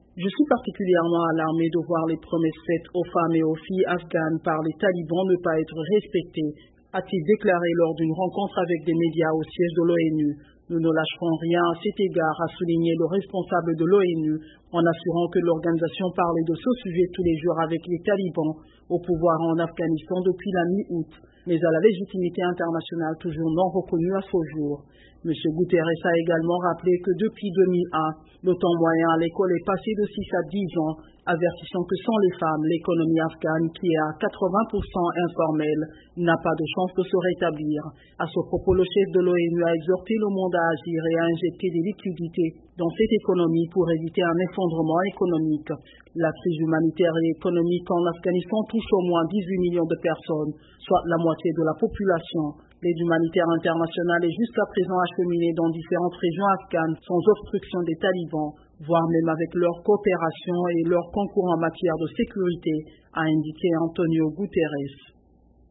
Je suis particulièrement alarmé de voir les promesses faites aux femmes et aux filles afghanes par les talibans ne pas être respectées, a-t-il déclaré lors d'une rencontre avec des médias au siège de l'ONU. Nous ne lâcherons rien à cet égard, a souligné le responsable de l'ONU, en assurant que l'organisation parlait de ce sujet tous les jours avec les talibans au pouvoir en Afghanistan depuis la mi-août, mais à la légitimité internationale toujours non reconnue à ce jour. M. Guterres a également rappelé que depuis 2001, le temps moyen à l'école est passé de 6 à 10 ans, avertissant que sans les femmes, l'économie afghane, qui est à 80% informelle, n'a pas de chance de se rétablir. À ce propos, le chef de l'ONU a exhorté le monde à agir et à injecter des liquidités dans cette économie pour éviter un effondrement économique. La crise humanitaire et économique en Afghanistan touche au moins 18 millions de personnes, soit la moitié de la population. L'aide humanitaire internationale est jusqu'à présent acheminée dans différentes régions afghanes sans obstruction des talibans, voire même avec leur coopération et leur concours en matière de sécurité, a indiqué Antonio Guterres.